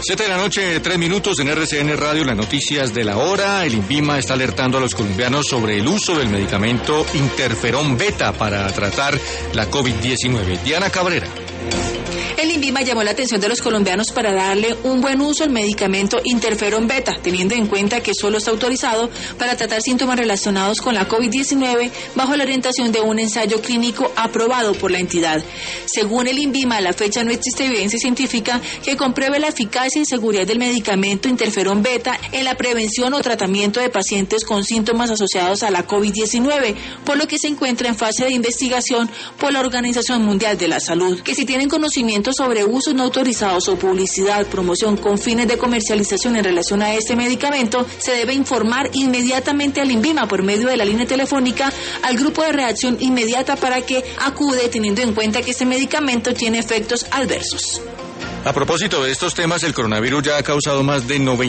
7:03 p.m. en RCN Radio, las noticias de la hora. El INVIMA está alertando a los colombianos sobre el uso del medicamento interferón beta para tratar la COVID-19. Diana Cabrera. El INVIMA llamó la atención de los colombianos para darle un buen uso al medicamento interferón beta, teniendo en cuenta que solo está autorizado para tratar síntomas relacionados con la COVID-19 bajo la orientación de un ensayo clínico aprobado por la entidad. Según el INVIMA, a la fecha no existe evidencia científica que compruebe la eficacia y seguridad del medicamento interferón beta en la prevención o tratamiento de pacientes con síntomas asociados a la COVID-19, por lo que se encuentra en fase de investigación por la Organización Mundial de la Salud. Que si tienen conocimiento sobre usos no autorizados o publicidad, promoción con fines de comercialización en relación a este medicamento, se debe informar inmediatamente al INVIMA por medio de la línea telefónica al grupo de reacción inmediata para que acude, teniendo en cuenta que este medicamento tiene efectos adversos. A propósito de estos temas, el coronavirus ya ha causado más de 90